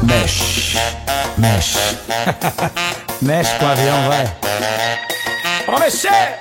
Mexe, mexe. Mexe com o avião, vai. Pra mexer!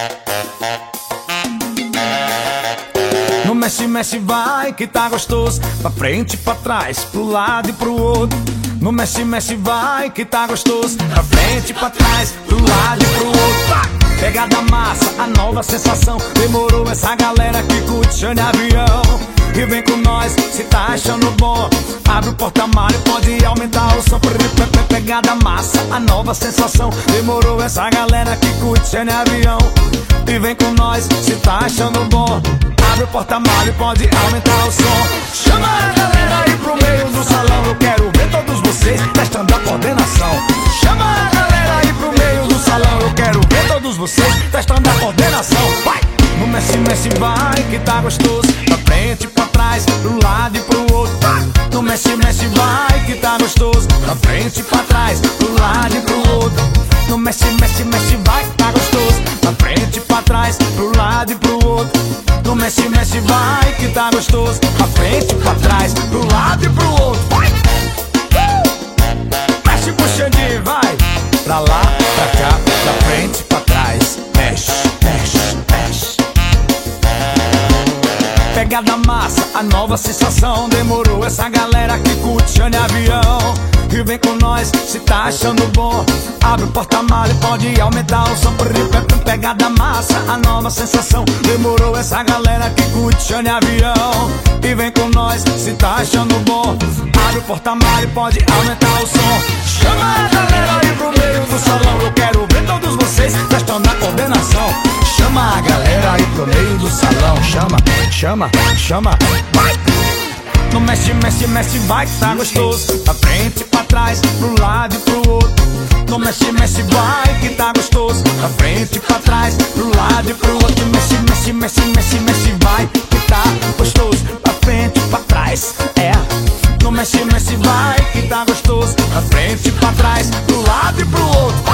No mexe, mexe, vai, que tá gostoso. Pra frente, pra trás, pro lado e pro outro. No mexe, mexe, vai, que tá gostoso. Pra frente, pra trás, pro lado e pro outro. Pegada massa, a nova sensação. Demorou essa galera que curte chão de avião. E vem com nós, se tá achando bom. Abre o porta-malas e pode aumentar o som. Pegada massa, a nova sensação. Demorou essa galera que curte chão de avião. E vem com nós, se tá achando bom. Abre o porta-malas e pode aumentar o som. Chama a galera aí pro meio do salão. Eu quero ver todos vocês testando a coordenação. Chama a galera aí pro meio do salão. Eu quero ver todos vocês testando a coordenação. Vai! No mexe, mexe, vai, que tá gostoso. Pra frente, pra trás, pro lado e pro outro. No mexe, mexe, vai, que tá gostoso. Pra frente, pra trás, pro lado e pro outro. No mexe, mexe, mexe, vai, que tá gostoso. Pra frente, pra trás, pro lado e pro outro. No mexe, mexe, vai, que tá gostoso. Pra frente, pra trás, pro lado e pro outro. Vai! Mexe puxandinho, vai. Pra lá, pra cá, pra frente, pra trás. Mexe, mexe, mexe. Pegada massa, a nova sensação. Demorou essa galera que curte chão de avião. E vem com nós, se tá achando bom. Abre o porta-malas e pode aumentar o som. Pegada massa, a nova sensação. Demorou essa galera que curte chão de avião. E vem com nós, se tá achando bom. Abre o porta-malas e pode aumentar o som. Chama a galera aí pro meio do salão. Eu quero ver todos vocês testando a coordenação. Chama a galera aí pro meio do salão. Chama, chama, chama, vai! No mexe, mexe, mexe, vai que tá gostoso. Pra frente, pra trás, pro lado e pro outro. No mexe, mexe, vai que tá gostoso. Pra frente, pra trás, pro lado e pro outro. Mexe, mexe, mexe, mexe, mexe, vai que tá gostoso. Pra frente, pra trás, é. No mexe, mexe, vai que tá gostoso. Pra frente, pra trás, pro lado e pro outro.